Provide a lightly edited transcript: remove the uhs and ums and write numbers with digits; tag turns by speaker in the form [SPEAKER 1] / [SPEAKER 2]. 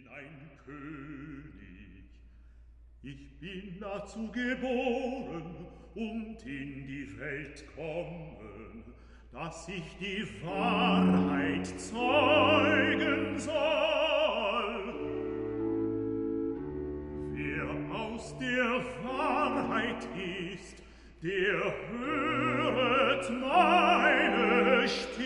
[SPEAKER 1] ein König. Ich bin dazu geboren und in die Welt kommen, dass ich die Wahrheit zeugen soll. Wer aus der Wahrheit ist, der höret meine Stimme.